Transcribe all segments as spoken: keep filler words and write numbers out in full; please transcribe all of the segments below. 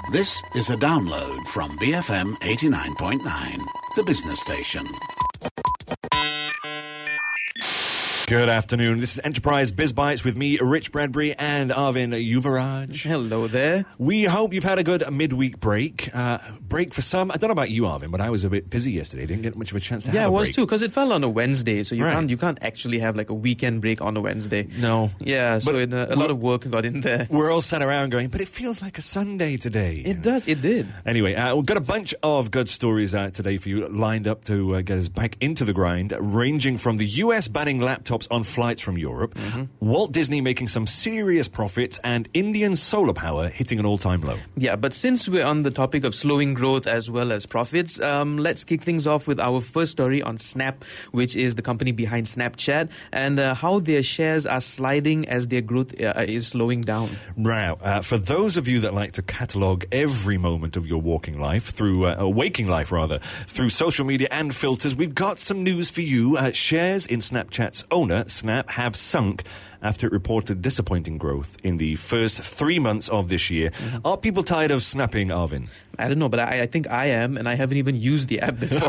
This is a download from B F M eighty-nine point nine, the business station. Good afternoon. This is Enterprise Biz Bites with me, Rich Bradbury, and Arvin Yuvaraj. Hello there. We hope you've had a good midweek break. Uh, break for some. I don't know about you, Arvin, but I was a bit busy yesterday. Didn't get much of a chance to yeah, have a break. Yeah, it was break. too, because it fell on a Wednesday, so you right. can't you can't actually have like a weekend break on a Wednesday. No. Yeah, so it, uh, a lot of work got in there. We're all sat around going, but it feels like a Sunday today. It know? does. It did. Anyway, uh, we've got a bunch of good stories out today for you lined up to uh, get us back into the grind, ranging from the U S banning laptops on flights from Europe, mm-hmm. Walt Disney making some serious profits, and Indian solar power hitting an all-time low. Yeah, but since we're on the topic of slowing growth as well as profits, um, let's kick things off with our first story on Snap, which is the company behind Snapchat, and uh, how their shares are sliding as their growth uh, is slowing down. Now, uh, for those of you that like to catalogue every moment of your walking life, through uh, waking life rather, through social media and filters, we've got some news for you. Uh, shares in Snapchat's owner, Snap, have sunk after it reported disappointing growth in the first three months of this year. Mm-hmm. Are people tired of snapping, Arvin? I don't know, but I, I think I am, and I haven't even used the app before.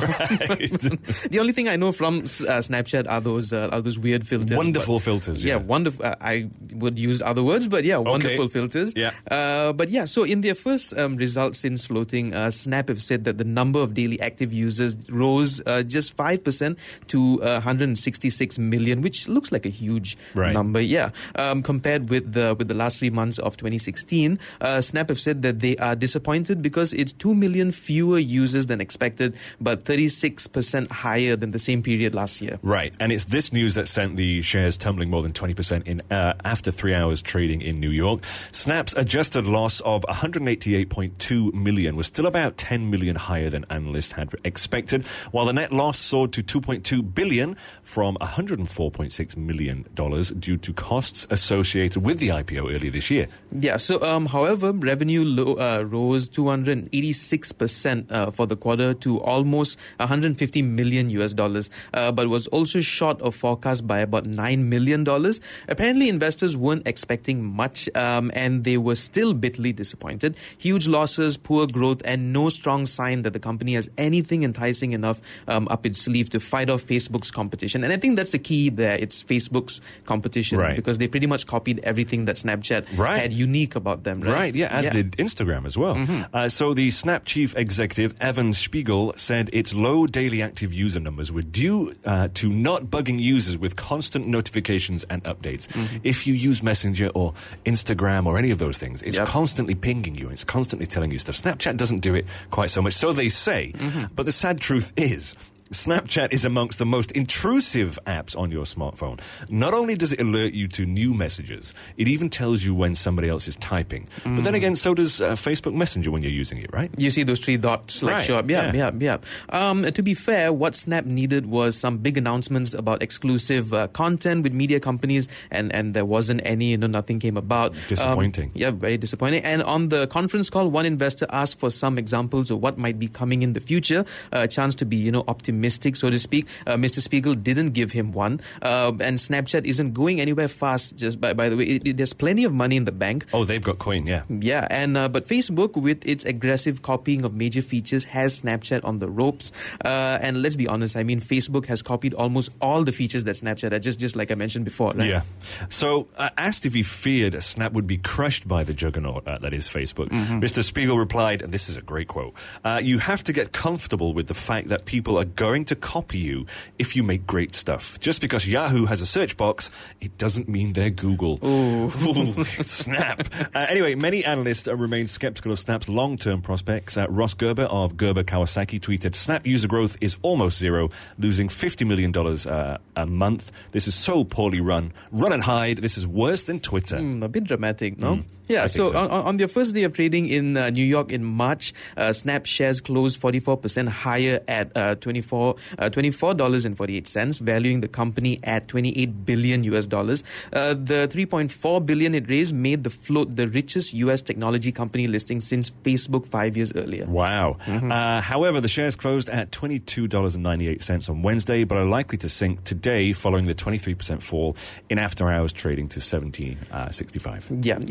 The only thing I know from uh, Snapchat are those uh, are those weird filters. Wonderful but, filters, yeah. Yeah, wonderful. Uh, I would use other words, but yeah, wonderful okay. filters. Yeah. Uh, but yeah, so in their first um, results since floating, uh, Snap have said that the number of daily active users rose uh, just five percent to uh, one hundred sixty-six million, which looks like a huge right. number. Yeah, um, compared with the with the last three months of twenty sixteen, uh, Snap have said that they are disappointed because it's two million fewer users than expected, but thirty-six percent higher than the same period last year. Right, and it's this news that sent the shares tumbling more than twenty percent in uh, after three hours trading in New York. Snap's adjusted loss of one hundred eighty-eight point two million was still about ten million higher than analysts had expected, while the net loss soared to two point two billion from one hundred four point six million dollars due to costs associated with the I P O earlier this year. Yeah, so um, however, revenue lo- uh, rose two hundred eighty-six percent uh, for the quarter to almost one hundred fifty million U S dollars, uh, but was also short of forecast by about nine million dollars. Apparently, investors weren't expecting much, um, and they were still bitterly disappointed. Huge losses, poor growth, and no strong sign that the company has anything enticing enough um, up its sleeve to fight off Facebook's competition. And I think that's the key there. It's Facebook's competition, right. because they pretty much copied everything that Snapchat right. had unique about them. Right, right yeah, as yeah. did Instagram as well. Mm-hmm. Uh, so the Snap chief executive, Evan Spiegel, said its low daily active user numbers were due uh, to not bugging users with constant notifications and updates. Mm-hmm. If you use Messenger or Instagram or any of those things, it's yep. constantly pinging you. It's constantly telling you stuff. Snapchat doesn't do it quite so much, so they say. Mm-hmm. But the sad truth is, Snapchat is amongst the most intrusive apps on your smartphone. Not only does it alert you to new messages, it even tells you when somebody else is typing. Mm. But then again, so does uh, Facebook Messenger when you're using it, right? You see those three dots like right. show up. Yeah, yeah, yeah, yeah. Um, to be fair, what Snap needed was some big announcements about exclusive uh, content with media companies, and, and there wasn't any, you know, nothing came about. Disappointing. Um, yeah, very disappointing. And on the conference call, one investor asked for some examples of what might be coming in the future, uh, a chance to be, you know, optimistic. So to speak. Uh, Mister Spiegel didn't give him one, uh, and Snapchat isn't going anywhere fast. Just by, by the way, it, it, there's plenty of money in the bank. Oh, they've got coin, yeah, yeah. And uh, but Facebook, with its aggressive copying of major features, has Snapchat on the ropes. Uh, and let's be honest, I mean, Facebook has copied almost all the features that Snapchat had, just just like I mentioned before. Right? Yeah. So, uh, asked if he feared Snap would be crushed by the juggernaut uh, that is Facebook, mm-hmm. Mister Spiegel replied, and this is a great quote: uh, "You have to get comfortable with the fact that people are going to copy you if you make great stuff. Just because Yahoo has a search box, it doesn't mean they're Google." Ooh. Ooh, Snap. Uh, anyway, many analysts uh, remain skeptical of Snap's long-term prospects. Uh, Ross Gerber of Gerber Kawasaki tweeted, "Snap user growth is almost zero, losing fifty million dollars uh, a month. This is so poorly run. Run and hide. This is worse than Twitter." Mm, a bit dramatic, no? Mm. Yeah, so, so. On, on their first day of trading in uh, New York in March, uh, Snap shares closed forty-four percent higher at uh, twenty-four dollars and forty-eight cents, valuing the company at twenty-eight billion U S dollars. Uh, the three point four billion it raised made the float the richest U S technology company listing since Facebook five years earlier. Wow. Mm-hmm. Uh, however, the shares closed at twenty-two dollars and ninety-eight cents on Wednesday, but are likely to sink today following the twenty-three percent fall in after-hours trading to seventeen sixty-five. Yeah. You know, speaking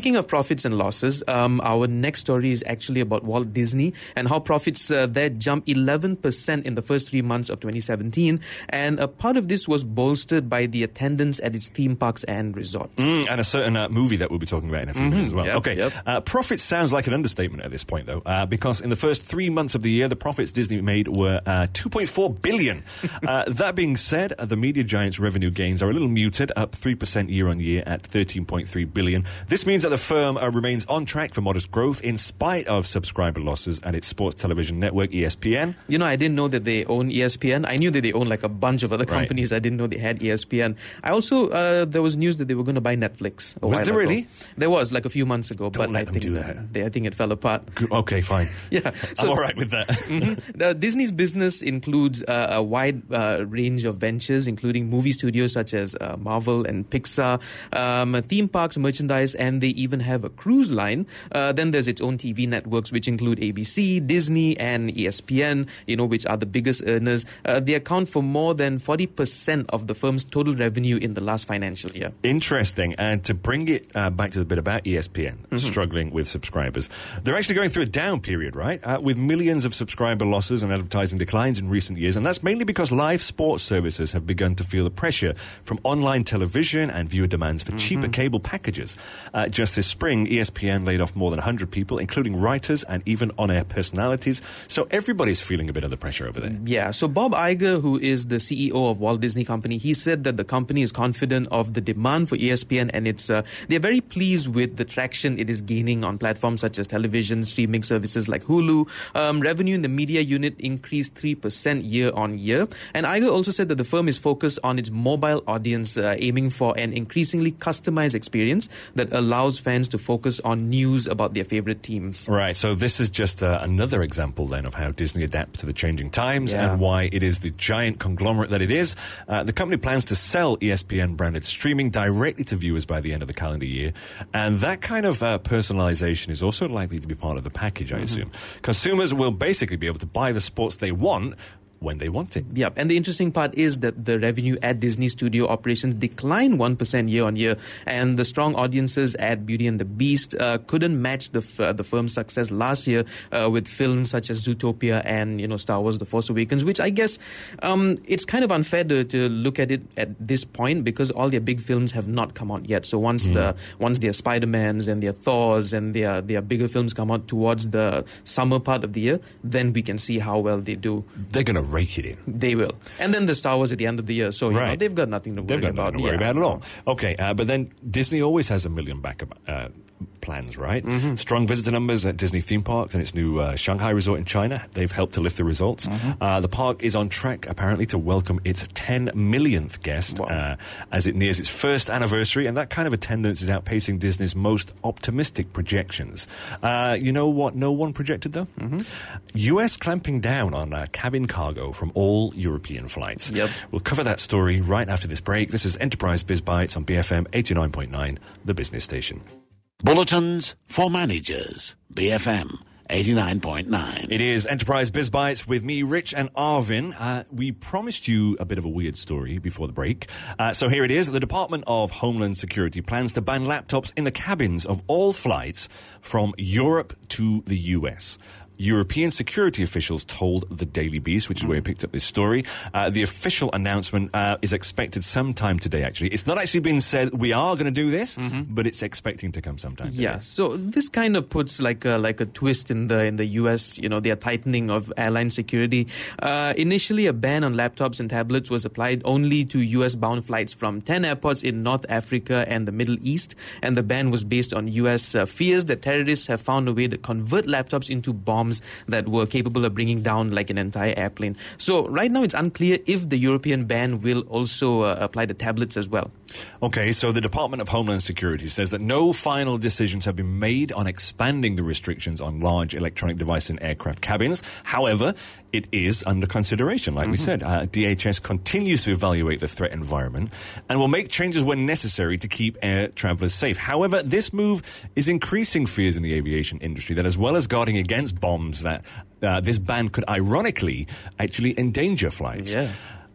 speaking of profits and losses, um, our next story is actually about Walt Disney and how profits uh, there jumped eleven percent in the first three months of twenty seventeen. And a part of this was bolstered by the attendance at its theme parks and resorts. Mm, and a certain uh, movie that we'll be talking about in a few Mm-hmm. minutes as well. Yep, okay, yep. Uh, profits sounds like an understatement at this point, though, uh, because in the first three months of the year, the profits Disney made were uh, two point four billion dollars. uh, that being said, uh, the media giant's revenue gains are a little muted, up three percent year on year at thirteen point three billion dollars. This means that the firm uh, remains on track for modest growth in spite of subscriber losses at its sports television network, E S P N. You know, I didn't know that they own E S P N. I knew that they own like a bunch of other companies. Right. I didn't know they had E S P N. I also, uh, there was news that they were going to buy Netflix. A was while there ago. really? There was, like a few months ago. Don't but let I them think do that. They, I think it fell apart. Okay, fine. yeah. So, I'm all right with that. mm-hmm. uh, Disney's business includes uh, a wide uh, range of ventures, including movie studios such as uh, Marvel and Pixar, um, theme parks, merchandise, and they even have a cruise line. Uh, then there's its own T V networks, which include A B C, Disney, and E S P N, you know, which are the biggest earners. Uh, they account for more than forty percent of the firm's total revenue in the last financial year. Interesting. And to bring it uh, back to the bit about E S P N, mm-hmm. struggling with subscribers, they're actually going through a down period, right? Uh, with millions of subscriber losses and advertising declines in recent years. And that's mainly because live sports services have begun to feel the pressure from online television and viewer demands for mm-hmm. cheaper cable packages. Uh, just this spring, E S P N laid off more than one hundred people, including writers and even on-air personalities. So everybody's feeling a bit of the pressure over there. Yeah. So Bob Iger, who is the C E O of Walt Disney Company, he said that the company is confident of the demand for E S P N, and it's uh, they're very pleased with the traction it is gaining on platforms such as television, streaming services like Hulu. Um, revenue in the media unit increased three percent year on year. And Iger also said that the firm is focused on its mobile audience, uh, aiming for an increasingly customized experience that allows fans to focus on news about their favorite teams. Right. So this is just uh, another example then of how Disney adapts to the changing times Yeah. and why it is the giant conglomerate that it is. Uh, the company plans to sell E S P N branded streaming directly to viewers by the end of the calendar year. And that kind of uh, personalization is also likely to be part of the package, I mm-hmm. assume. Consumers will basically be able to buy the sports they want when they want it. Yeah, and the interesting part is that the revenue at Disney Studio operations declined one percent year on year, and the strong audiences at Beauty and the Beast uh, couldn't match the f- uh, the firm's success last year uh, with films such as Zootopia and, you know, Star Wars The Force Awakens, which I guess um, it's kind of unfair to, to look at it at this point because all their big films have not come out yet. So once mm. the once their Spider-Mans and their Thors and their, their bigger films come out towards the summer part of the year, then we can see how well they do. They're going to rake it in. They will. And then the Star Wars at the end of the year. So, you right. know, they've got nothing to worry they've got about. Nothing to worry yeah. about at all. Okay, uh, but then Disney always has a million backup uh, plans, right? Mm-hmm. Strong visitor numbers at Disney theme parks and its new uh, Shanghai resort in China. They've helped to lift the results. Mm-hmm. Uh, the park is on track, apparently, to welcome its ten millionth guest wow. uh, as it nears its first anniversary. And that kind of attendance is outpacing Disney's most optimistic projections. Uh, you know what no one projected, though? Mm-hmm. U S clamping down on uh, cabin cargo from all European flights. Yep. We'll cover that story right after this break. This is Enterprise Biz Bites on B F M eighty-nine point nine, the business station. Bulletins for managers. B F M eighty-nine point nine. It is Enterprise Biz Bites with me, Rich and Arvin. Uh, we promised you a bit of a weird story before the break. Uh, so here it is. The Department of Homeland Security plans to ban laptops in the cabins of all flights from Europe to the U S. European security officials told the Daily Beast, which is where I picked up this story. Uh, the official announcement uh, is expected sometime today, actually. It's not actually been said we are going to do this, mm-hmm. but it's expecting to come sometime today. Yeah, so this kind of puts like a, like a twist in the in the U S, you know, their tightening of airline security. Uh, initially, a ban on laptops and tablets was applied only to U S-bound flights from ten airports in North Africa and the Middle East, and the ban was based on U S uh, fears that terrorists have found a way to convert laptops into bombs that were capable of bringing down like an entire airplane. So right now it's unclear if the European ban will also uh, apply to tablets as well. Okay, so the Department of Homeland Security says that no final decisions have been made on expanding the restrictions on large electronic devices in aircraft cabins. However, it is under consideration, like mm-hmm. we said. Uh, D H S continues to evaluate the threat environment and will make changes when necessary to keep air travelers safe. However, this move is increasing fears in the aviation industry that as well as guarding against bombs, that uh, this ban could ironically actually endanger flights. Yeah.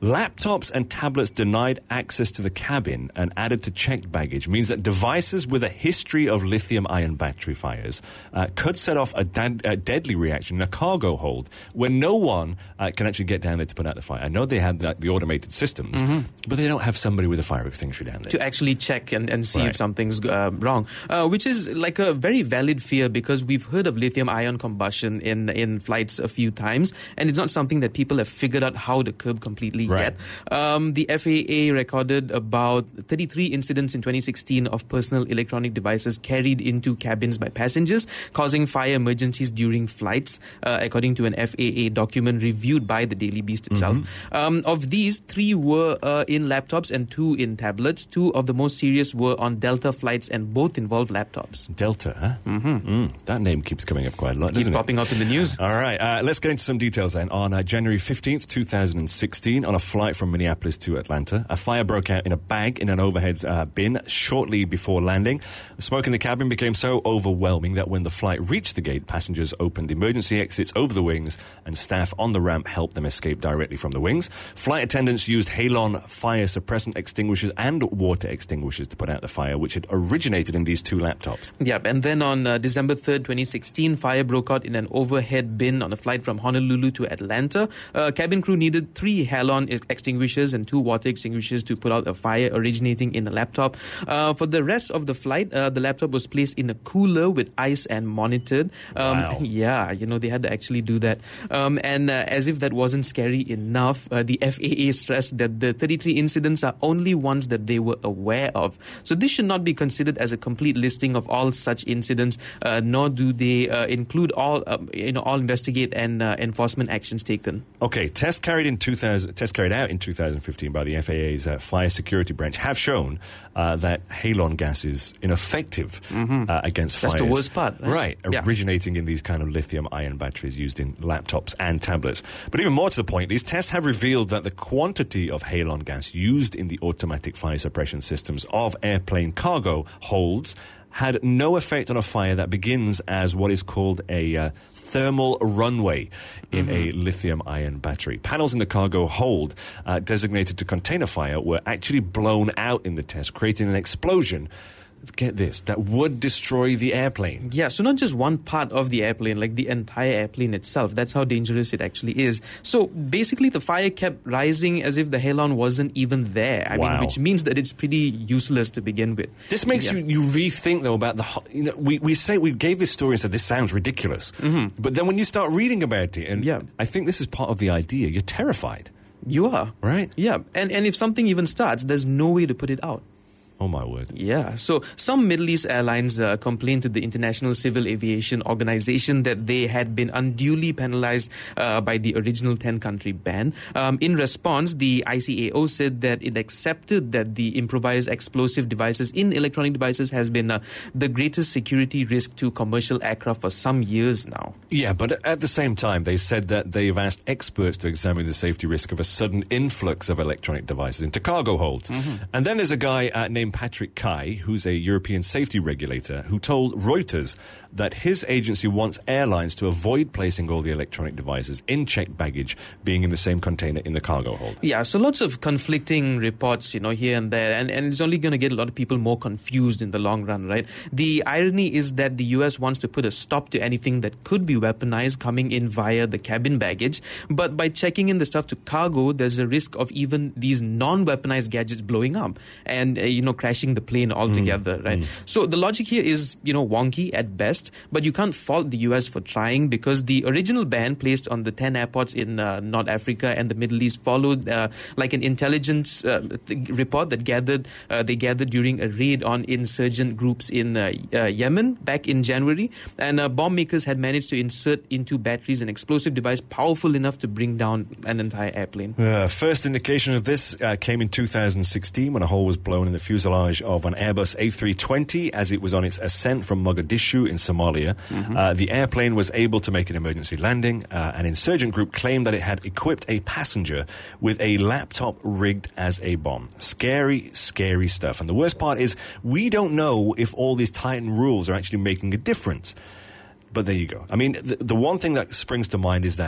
Laptops and tablets denied access to the cabin and added to checked baggage means that devices with a history of lithium-ion battery fires uh, could set off a, da- a deadly reaction in a cargo hold where no one uh, can actually get down there to put out the fire. I know they have the, the automated systems, mm-hmm. but they don't have somebody with a fire extinguisher down there. To actually check and, and see right. if something's uh, wrong, uh, which is like a very valid fear because we've heard of lithium-ion combustion in, in flights a few times, and it's not something that people have figured out how to curb completely right. yet. Um, the F A A recorded about thirty-three incidents in twenty sixteen of personal electronic devices carried into cabins by passengers, causing fire emergencies during flights, uh, according to an F A A document reviewed by the Daily Beast itself. Mm-hmm. Um, of these, three were uh, in laptops and two in tablets. Two of the most serious were on Delta flights, and both involved laptops. Delta, huh? Mm-hmm. Mm, that name keeps coming up quite a lot, keeps doesn't it? popping up in the news. All right, uh, let's get into some details then. On uh, January fifteenth, twenty sixteen, on a flight from Minneapolis to Atlanta, a fire broke out in a bag in an overhead uh, bin shortly before landing. The smoke in the cabin became so overwhelming that when the flight reached the gate, passengers opened emergency exits over the wings and staff on the ramp helped them escape directly from the wings. Flight attendants used Halon fire suppressant extinguishers and water extinguishers to put out the fire, which had originated in these two laptops. Yep, and then on uh, December third, twenty sixteen, fire broke out in an overhead bin on a flight from Honolulu to Atlanta. Uh, cabin crew needed three Halon extinguishers and two water extinguishers to put out a fire originating in the laptop. Uh, for the rest of the flight, uh, the laptop was placed in a cooler with ice and monitored. Um, wow. Yeah, you know, they had to actually do that. Um, and uh, as if that wasn't scary enough, uh, the F A A stressed that the thirty-three incidents are only ones that they were aware of. So this should not be considered as a complete listing of all such incidents, uh, nor do they uh, include all, uh, you know, all investigate and uh, enforcement actions taken. Okay, tests carried in two thousand, tests carried out in two thousand fifteen by the F A A's uh, Fire Security Branch have shown uh, that halon gas is ineffective mm-hmm. uh, against fires. That's the worst part, right? right yeah. Originating in these kind of lithium-ion batteries used in laptops and tablets. But even more to the point, these tests have revealed that the quantity of halon gas used in the automatic fire suppression systems of airplane cargo holds had no effect on a fire that begins as what is called a uh, thermal runway in mm-hmm. a lithium-ion battery. Panels in the cargo hold uh, designated to contain a fire were actually blown out in the test, creating an explosion. Get this, that would destroy the airplane. Yeah, so not just one part of the airplane, like the entire airplane itself. That's how dangerous it actually is. So basically the fire kept rising as if the halon wasn't even there. I wow. mean, which means that it's pretty useless to begin with. This makes yeah. you, you rethink, though, about the... You know, we, we say we gave this story and said this sounds ridiculous. Mm-hmm. But then when you start reading about it, and yeah. I think this is part of the idea, you're terrified. You are. Right. Yeah, and, and if something even starts, there's no way to put it out. Oh, my word. Yeah. So some Middle East airlines uh, complained to the International Civil Aviation Organization that they had been unduly penalized uh, by the original ten-country ban. Um, in response, the I C A O said that it accepted that the improvised explosive devices in electronic devices has been uh, the greatest security risk to commercial aircraft for some years now. Yeah, but at the same time, they said that they've asked experts to examine the safety risk of a sudden influx of electronic devices into cargo holds. Mm-hmm. And then there's a guy uh, named Patrick Kai, who's a European safety regulator, who told Reuters that his agency wants airlines to avoid placing all the electronic devices in checked baggage being in the same container in the cargo hold. Yeah, so lots of conflicting reports, you know, here and there, and, and it's only going to get a lot of people more confused in the long run, right? The irony is that the U S wants to put a stop to anything that could be weaponized coming in via the cabin baggage, but by checking in the stuff to cargo, there's a risk of even these non-weaponized gadgets blowing up and, uh, you know, crashing the plane altogether, mm. right? Mm. So the logic here is, you know, wonky at best, but you can't fault the U S for trying because the original ban placed on the ten airports in uh, North Africa and the Middle East followed uh, like an intelligence uh, th- report that gathered uh, they gathered during a raid on insurgent groups in uh, uh, Yemen back in January, and uh, bomb makers had managed to insert into batteries an explosive device powerful enough to bring down an entire airplane. Uh, first indication of this uh, came in two thousand sixteen when a hole was blown in the fuselage of an Airbus A three twenty as it was on its ascent from Mogadishu in Somalia. Mm-hmm. Uh, the airplane was able to make an emergency landing. Uh, an insurgent group claimed that it had equipped a passenger with a laptop rigged as a bomb. Scary, scary stuff. And the worst part is we don't know if all these tightened rules are actually making a difference. But there you go. I mean, the, the one thing that springs to mind is that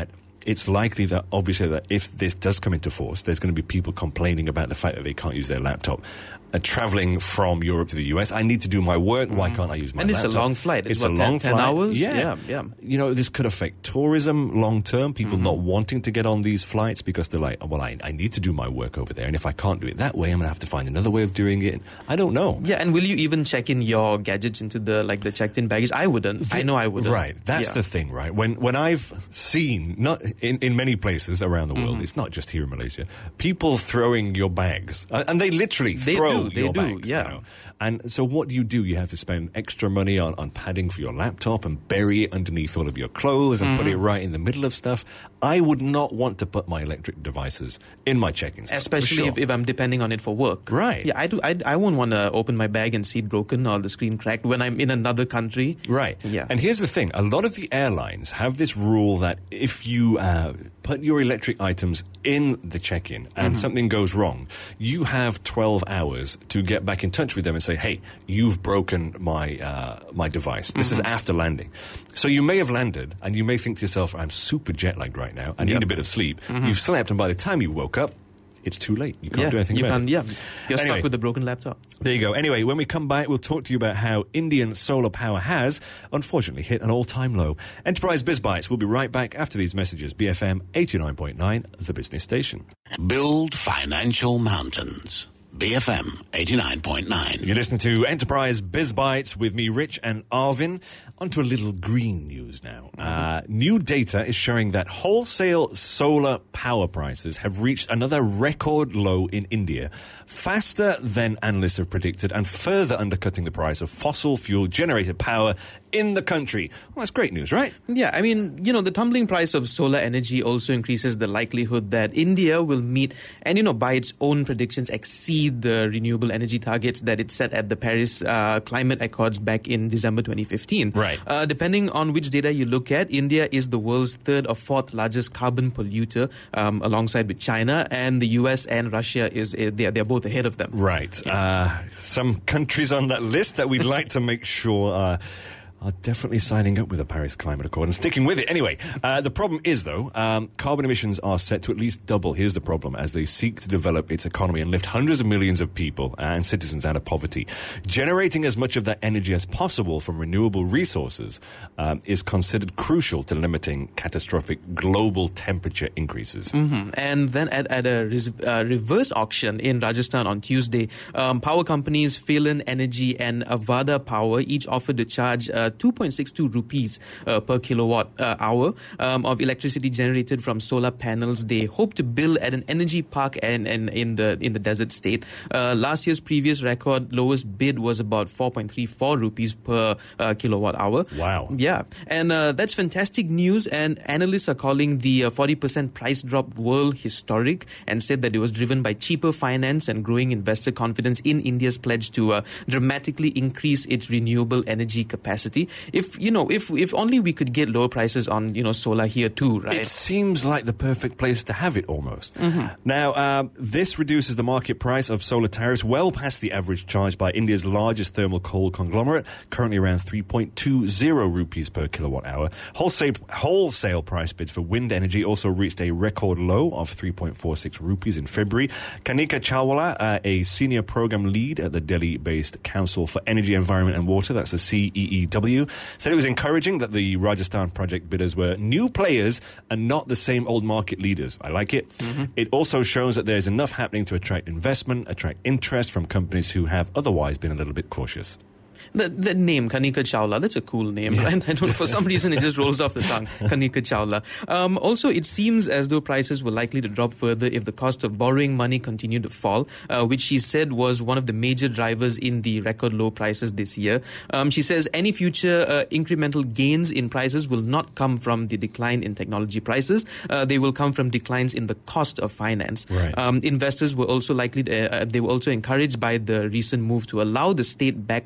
it's likely that, obviously, that if this does come into force, there's going to be people complaining about the fact that they can't use their laptop. Uh, traveling from Europe to the U S, I need to do my work. Mm. Why can't I use my and laptop? And it's a long flight. It's, it's a what, long ten, flight. ten hours? Yeah. yeah, yeah. You know, this could affect tourism long term. People mm-hmm. not wanting to get on these flights because they're like, well, I, I need to do my work over there. And if I can't do it that way, I'm going to have to find another way of doing it. I don't know. Yeah, and will you even check in your gadgets into the, like, the checked-in baggage? I wouldn't. The, I know I wouldn't. Right. That's yeah. the thing, right? When when I've seen, not in, in many places around the world, mm-hmm. it's not just here in Malaysia, people throwing your bags. Uh, and they literally they throw do, they your do, bags. Yeah. You know? And so what do you do? You have to spend extra money on, on padding for your laptop and bury it underneath all of your clothes and mm-hmm. put it right in the middle of stuff. I would not want to put my electric devices in my check-in stuff. Especially sure. if, if I'm depending on it for work. Right. Yeah, I do. I, I won't want to open my bag and see it broken or the screen cracked when I'm in another country. Right. Yeah. And here's the thing. A lot of the airlines have this rule that if you uh, put your electric items in the check-in and mm-hmm. something goes wrong, you have twelve hours to get back in touch with them and say, hey, you've broken my uh, my device. This mm-hmm. is after landing. So you may have landed and you may think to yourself, I'm super jet-lagged right now. I need yep. a bit of sleep. Mm-hmm. You've slept, and by the time you woke up, it's too late. You can't yeah, do anything you about can't, it. Yeah, you're anyway, stuck with a broken laptop. There you go. Anyway, when we come back, we'll talk to you about how Indian solar power has, unfortunately, hit an all-time low. Enterprise Biz Bites. We'll be right back after these messages. B F M eighty-nine point nine, the business station. Build financial mountains. B F M eighty-nine point nine. You're listening to Enterprise Biz Bites with me, Rich, and Arvin. On to a little green news now. Mm-hmm. Uh, new data is showing that wholesale solar power prices have reached another record low in India, faster than analysts have predicted, and further undercutting the price of fossil fuel-generated power in the country. Well, that's great news, right? Yeah, I mean, you know, the tumbling price of solar energy also increases the likelihood that India will meet and, you know, by its own predictions, exceed the renewable energy targets that it set at the Paris uh, Climate Accords back in December twenty fifteen. Right. Uh, depending on which data you look at, India is the world's third or fourth largest carbon polluter, um, alongside with China, and the U S and Russia is uh, they're, they're both ahead of them. Right. Yeah. Uh, some countries on that list that we'd like to make sure are are definitely signing up with the Paris Climate Accord and sticking with it. Anyway, uh, the problem is, though, um, carbon emissions are set to at least double. Here's the problem. As they seek to develop its economy and lift hundreds of millions of people and citizens out of poverty, generating as much of that energy as possible from renewable resources um, is considered crucial to limiting catastrophic global temperature increases. Mm-hmm. And then at, at a res- uh, reverse auction in Rajasthan on Tuesday, um, power companies Phelan Energy and Avada Power each offered to charge uh, two point six two rupees uh, per kilowatt uh, hour um, of electricity generated from solar panels they hope to build at an energy park and, and in the in the desert state. Uh, last year's previous record lowest bid was about four point three four rupees per uh, kilowatt hour. Wow. Yeah. And uh, that's fantastic news, and analysts are calling the uh, forty percent price drop world historic and said that it was driven by cheaper finance and growing investor confidence in India's pledge to uh, dramatically increase its renewable energy capacity. If, you know, if if only we could get lower prices on, you know, solar here too, right? It seems like the perfect place to have it almost. Mm-hmm. Now, um, this reduces the market price of solar tariffs well past the average charged by India's largest thermal coal conglomerate, currently around three point two zero rupees per kilowatt hour. Wholesale, wholesale price bids for wind energy also reached a record low of three point four six rupees in February. Kanika Chawla, uh, a senior program lead at the Delhi-based Council for Energy, Environment and Water, that's the C E E W, said it was encouraging that the Rajasthan project bidders were new players and not the same old market leaders. I like it. Mm-hmm. It also shows that there's enough happening to attract investment, attract interest from companies who have otherwise been a little bit cautious. The, the name, Kanika Chawla, that's a cool name, yeah. right? I don't know, for some reason it just rolls off the tongue, Kanika Chawla. Um, also, it seems as though prices were likely to drop further if the cost of borrowing money continued to fall, uh, which she said was one of the major drivers in the record low prices this year. Um, she says any future uh, incremental gains in prices will not come from the decline in technology prices. Uh, they will come from declines in the cost of finance. Right. Um, investors were also likely, to, uh, they were also encouraged by the recent move to allow the state-backed solar energy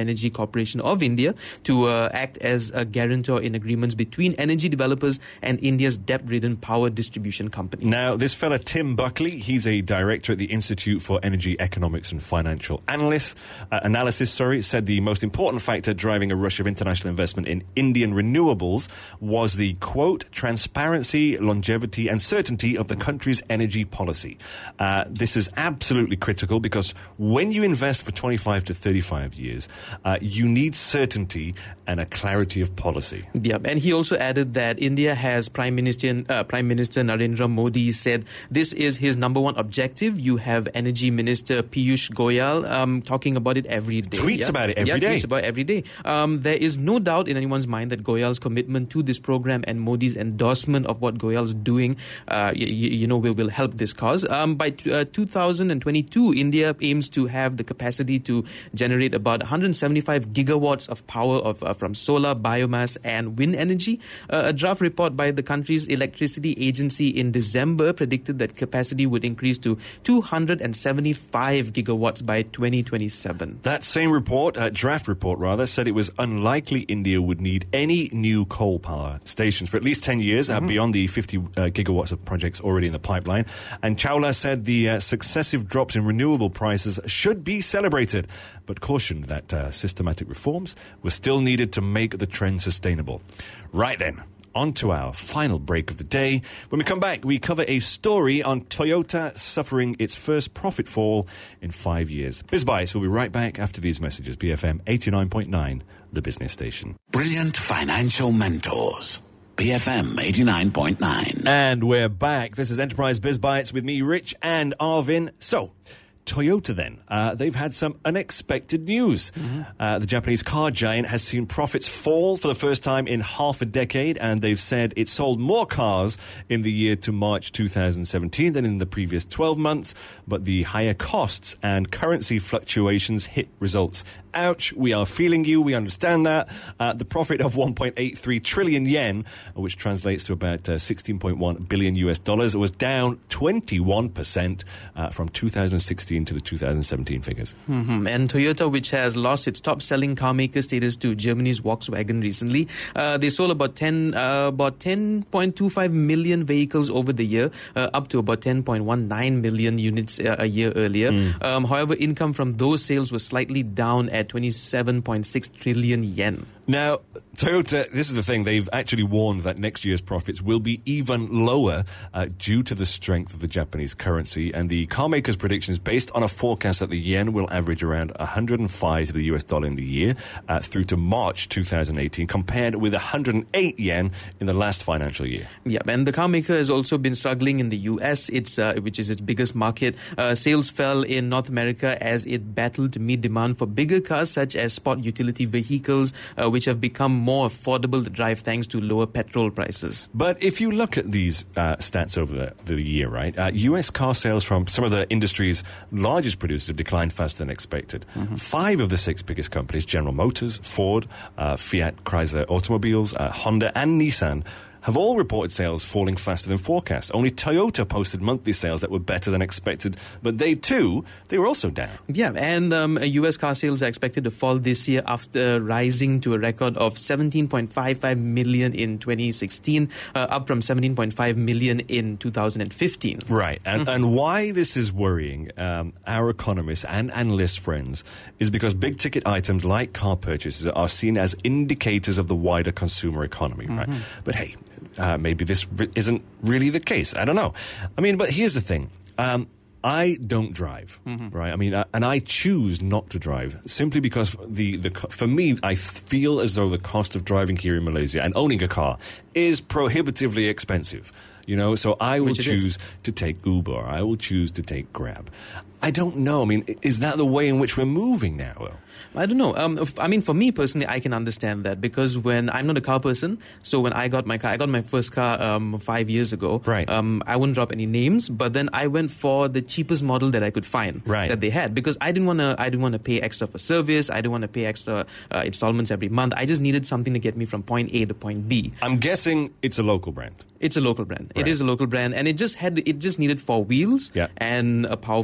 Energy Corporation of India to uh, act as a guarantor in agreements between energy developers and India's debt-ridden power distribution companies. Now, this fella, Tim Buckley, he's a director at the Institute for Energy Economics and Financial Analysis, uh, Analysis, sorry, said the most important factor driving a rush of international investment in Indian renewables was the, quote, transparency, longevity and certainty of the country's energy policy. Uh, this is absolutely critical because when you invest for twenty-five to thirty-five years, uh, you need certainty and a clarity of policy. Yeah, and he also added that India has Prime Minister uh, Prime Minister Narendra Modi said this is his number one objective. You have Energy Minister Piyush Goyal um, talking about it every day. Tweets yeah. about it every yeah, day. tweets about it every day. Um, there is no doubt in anyone's mind that Goyal's commitment to this program and Modi's endorsement of what Goyal's doing, uh, you, you know, will, will help this cause. Um, by t- uh, two thousand twenty-two, India aims to have the capacity to generate about one hundred seventy-five gigawatts of power of uh, from solar, biomass and wind energy. Uh, a draft report by the country's electricity agency in December predicted that capacity would increase to two hundred seventy-five gigawatts by twenty twenty-seven. That same report, uh, draft report rather, said it was unlikely India would need any new coal power stations for at least ten years, mm-hmm. uh, beyond the fifty uh, gigawatts of projects already in the pipeline. And Chawla said the uh, successive drops in renewable prices should be celebrated, but cautioned that uh, systematic reforms were still needed to make the trend sustainable. Right then, on to our final break of the day. When we come back, we cover a story on Toyota suffering its first profit fall in five years. BizBytes will be right back after these messages. B F M eighty-nine point nine, the business station. Brilliant financial mentors. B F M eighty-nine point nine. And we're back. This is Enterprise BizBytes with me, Rich and Arvin. So, Toyota then, uh, they've had some unexpected news. Mm-hmm. Uh, the Japanese car giant has seen profits fall for the first time in half a decade, and they've said it sold more cars in the year to March two thousand seventeen than in the previous twelve months, but the higher costs and currency fluctuations hit results. Ouch, we are feeling you, we understand that. Uh, the profit of one point eight three trillion yen, which translates to about uh, sixteen point one billion U S dollars, was down twenty-one percent uh, from two thousand sixteen to the two thousand seventeen figures. Mm-hmm. And Toyota, which has lost its top-selling car maker status to Germany's Volkswagen recently, uh, they sold about ten, uh, about ten point two five million vehicles over the year, uh, up to about ten point one nine million units uh, a year earlier. Mm. Um, however, income from those sales was slightly down at twenty-seven point six trillion yen. Now, Toyota, this is the thing, they've actually warned that next year's profits will be even lower uh, due to the strength of the Japanese currency, and the carmaker's prediction is based on a forecast that the yen will average around one hundred five to the U S dollar in the year uh, through to March two thousand eighteen, compared with one hundred eight yen in the last financial year. Yeah, and the carmaker has also been struggling in the U S, it's, uh, which is its biggest market. Uh, sales fell in North America as it battled to meet demand for bigger cars such as sport utility vehicles, uh, which have become more affordable to drive thanks to lower petrol prices. But if you look at these uh, stats over the, the year, right, uh, U S car sales from some of the industry's largest producers have declined faster than expected. Mm-hmm. Five of the six biggest companies, General Motors, Ford, uh, Fiat Chrysler Automobiles, uh, Honda and Nissan, have all reported sales falling faster than forecast. Only Toyota posted monthly sales that were better than expected, but they too, they were also down. Yeah, and um, U S car sales are expected to fall this year after rising to a record of seventeen point five five million in twenty sixteen, uh, up from seventeen point five million in two thousand fifteen. Right, and, mm-hmm. and why this is worrying um, our economists and analyst friends is because big-ticket items like car purchases are seen as indicators of the wider consumer economy, mm-hmm. right? But hey, Uh, maybe this r- isn't really the case. I don't know. I mean, but here's the thing. Um, I don't drive, mm-hmm. right? I mean, I, and I choose not to drive simply because the, the for me, I feel as though the cost of driving here in Malaysia and owning a car is prohibitively expensive. You know, so I will choose to take Uber. I will choose to take Grab. I don't know. I mean, is that the way in which we're moving now, though? I don't know. Um, if, I mean, for me personally, I can understand that because when I'm not a car person, so when I got my car, I got my first car um, five years ago. Right. Um, I wouldn't drop any names, but then I went for the cheapest model that I could find right. that they had because I didn't want to. I didn't want to pay extra for service. I didn't want to pay extra uh, installments every month. I just needed something to get me from point A to point B. I'm guessing it's a local brand. It's a local brand. Right. It is a local brand, and it just had it just needed four wheels yeah. and a powerful air conditioner.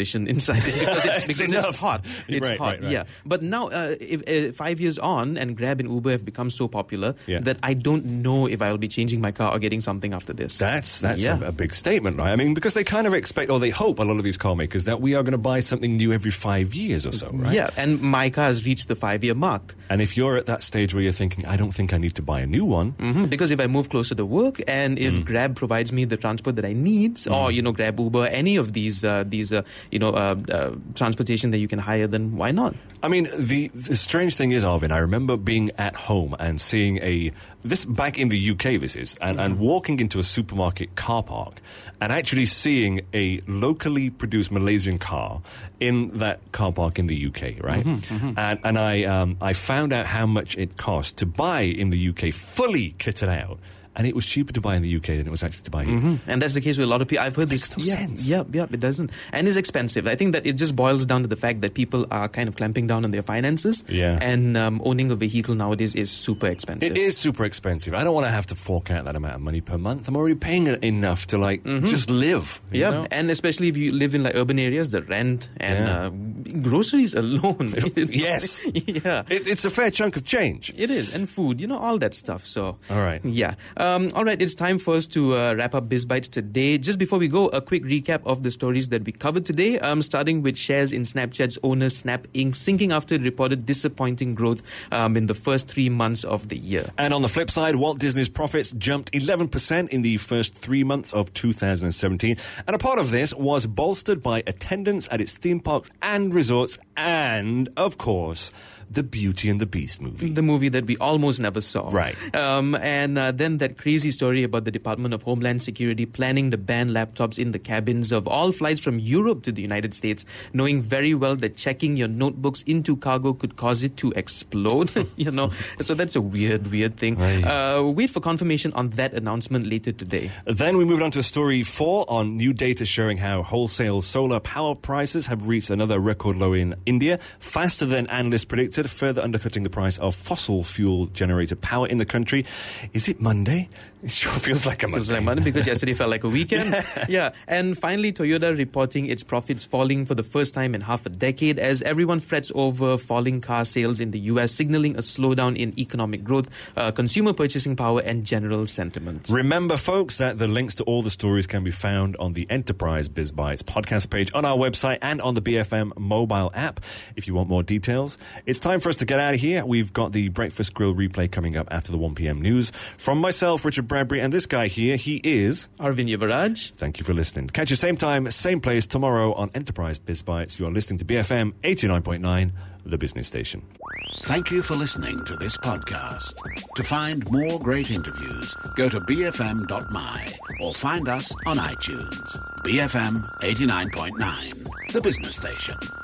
cushion inside it because it's because it's, enough. hot. It's Right, hot, right, right. yeah. But now, uh, if, uh, five years on, and Grab and Uber have become so popular Yeah. that I don't know if I'll be changing my car or getting something after this. That's that's Yeah. a, a big statement, right? I mean, because they kind of expect, or they hope, a lot of these car makers that we are going to buy something new every five years or so, right? Yeah, and my car has reached the five-year mark. And if you're at that stage where you're thinking, I don't think I need to buy a new one, hmm Because if I move closer to work, and if Mm. Grab provides me the transport that I need, or you know, Grab, Uber, any of these uh, these uh, you know uh, uh, transportation that you can hire, then why not? I mean, the, the strange thing is, Arvin, I remember being at home and seeing a, this back in the U K this is, and, and walking into a supermarket car park and actually seeing a locally produced Malaysian car in that car park in the U K, right? And, and I, um, I found out how much it cost to buy in the U K fully kitted out. And it was cheaper to buy in the U K than it was actually to buy here. Mhm. And that's the case with a lot of people. I've heard Makes this. no yeah, sense. Yeah, yeah, it doesn't. And it's expensive. I think that it just boils down to the fact that people are kind of clamping down on their finances. Yeah. And um, owning a vehicle nowadays is super expensive. It is super expensive. I don't want to have to fork out that amount of money per month. I'm already paying enough to like just live. you Yeah, know? and especially if you live in like urban areas, the rent and Yeah. uh, groceries alone. Yes. yeah. It, it's a fair chunk of change. It is, and food, you know, all that stuff. So, All right. yeah. Um, all right, it's time for us to uh, wrap up BizBytes today. Just before we go, a quick recap of the stories that we covered today, um, starting with shares in Snapchat's owner, Snap Incorporated, sinking after it reported disappointing growth um, in the first three months of the year. And on the flip side, Walt Disney's profits jumped eleven percent in the first three months of two thousand seventeen. And a part of this was bolstered by attendance at its theme parks and resorts and, of course, the Beauty and the Beast movie. The movie that we almost never saw. Right. Um, and uh, then that crazy story about the Department of Homeland Security planning to ban laptops in the cabins of all flights from Europe to the United States, knowing very well that checking your notebooks into cargo could cause it to explode. you know, so that's a weird, weird thing. Right. Uh, wait for confirmation on that announcement later today. Then we moved on to story four on new data showing how wholesale solar power prices have reached another record low in India, faster than analysts predicted, further undercutting the price of fossil fuel generated power in the country. Is it Monday? It sure feels like a Monday. Feels like Monday because yesterday felt like a weekend. Yeah. yeah. And finally, Toyota reporting its profits falling for the first time in half a decade as everyone frets over falling car sales in the U S, signaling a slowdown in economic growth, uh, consumer purchasing power, and general sentiment. Remember, folks, that the links to all the stories can be found on the Enterprise BizBytes podcast page on our website and on the B F M mobile app if you want more details. It's time for us to get out of here. We've got the Breakfast Grill replay coming up after the one p.m. news. From myself, Richard Bradbury, and this guy here, he is Arvind Yuvaraj. Thank you for listening. Catch you same time, same place tomorrow on Enterprise BizBytes. You are listening to B F M eighty-nine point nine, the business station. Thank you for listening to this podcast. To find more great interviews, go to b f m dot m y or find us on iTunes. B F M eighty-nine point nine, the business station.